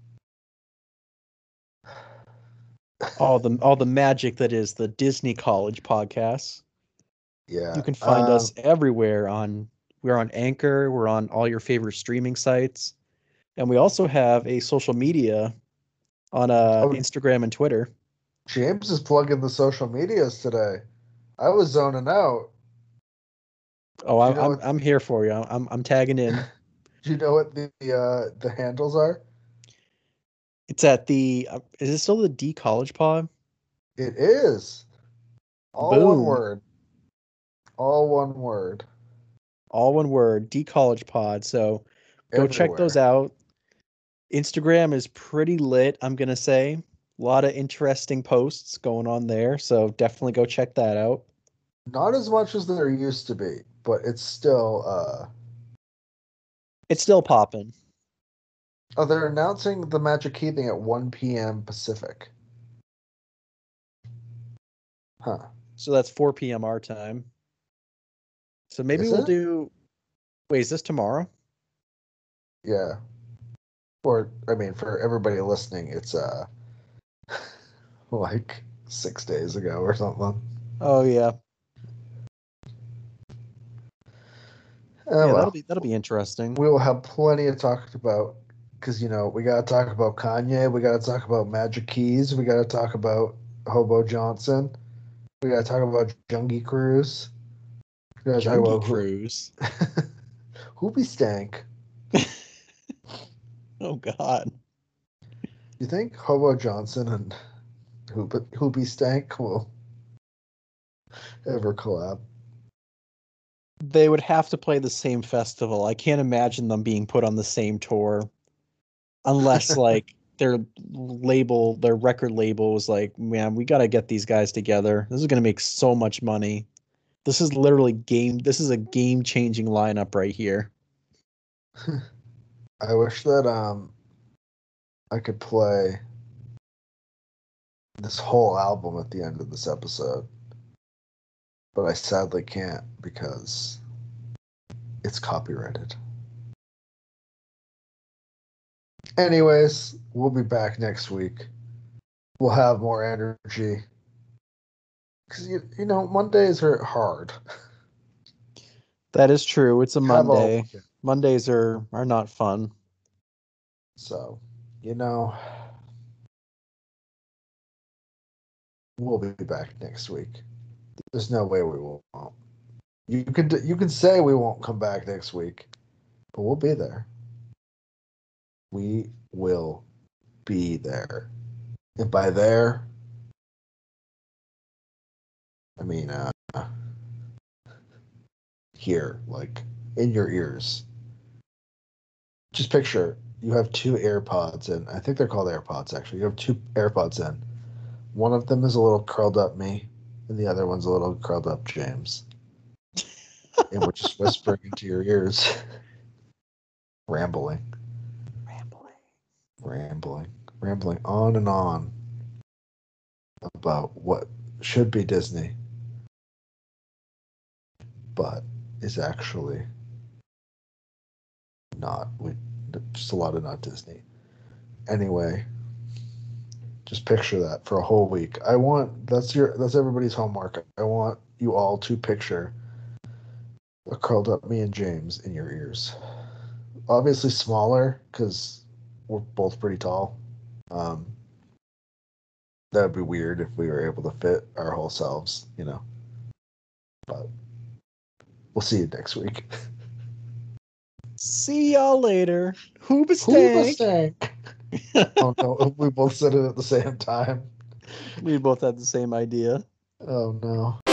S2: All the all the magic that is the Disney College podcast. You
S1: yeah,
S2: can find
S1: uh,
S2: us everywhere on we're on Anchor, we're on all your favorite streaming sites, and we also have a social media on uh
S1: oh,
S2: Instagram and Twitter.
S1: James is plugging the social medias today. I was zoning out.
S2: Oh,
S1: Do you
S2: I,
S1: know
S2: I'm
S1: what?
S2: I'm here for you. I'm I'm tagging in.
S1: Do you know what the uh, the handles are?
S2: It's at the uh, is it still the D College Pod?
S1: It is all one
S2: Boom.
S1: word. All one word.
S2: All one word, D College Pod. So go check those
S1: Everywhere.
S2: out. Instagram is pretty lit, I'm gonna say. A lot of interesting posts going on there, so definitely go check that out.
S1: Not as much as there used to be, but it's still. Uh...
S2: It's still popping.
S1: Oh, they're announcing the Magic Key thing at one p m. Pacific. Huh?
S2: So that's four p m our time. So maybe
S1: Is
S2: we'll
S1: it?
S2: do. Wait, is this tomorrow?
S1: Yeah. Or I mean, for everybody listening, it's uh like six days ago or something.
S2: Oh yeah,
S1: Oh
S2: yeah. That'll
S1: well,
S2: be that'll be interesting.
S1: we will have plenty to talk about because you know we got to talk about Kanye, we got to talk about Magic Keys, we got to talk about Hobo Johnson, we got to talk about Jungie Cruise, we got to talk
S2: Jungie
S1: about who
S2: Cruise.
S1: Hoopy Stank.
S2: Oh God.
S1: You think Hobo Johnson and Hoop Hoopy Stank will ever collab?
S2: They would have to play the same festival. I can't imagine them being put on the same tour unless like their label, their record label was like, man, we got to get these guys together. This is going to make so much money. This is literally game. This is a game changing lineup right here.
S1: I wish that um I could play this whole album at the end of this episode, but I sadly can't because it's copyrighted. Anyways, we'll be back next week. We'll have more energy. Because, you, you know, Mondays are hard.
S2: That is true. It's a
S1: Have all
S2: Monday.
S1: weekend.
S2: Mondays are are not fun.
S1: So, you know, we'll be back next week. There's no way we won't. You can you can say we won't come back next week, but we'll be there. We will be there. And by there, I mean uh, here, like in your ears. Just picture you have two AirPods in. I think they're called AirPods actually. You have two AirPods in. One of them is a little curled up me, and the other one's a little curled up James. And we're just whispering into your ears. Rambling.
S2: Rambling.
S1: Rambling. Rambling on and on about what should be Disney, but is actually not. We just a lot of not Disney. Anyway, just picture that for a whole week. I want that's your that's everybody's homework. I want you all to picture a curled up me and James in your ears. Obviously smaller because we're both pretty tall. Um, that would be weird if we were able to fit our whole selves, you know. But we'll see you next week.
S2: See y'all later.
S1: Hoobastank.
S2: Hoobastank.
S1: Oh no, we both said it at the same time.
S2: We both had the same idea.
S1: Oh no.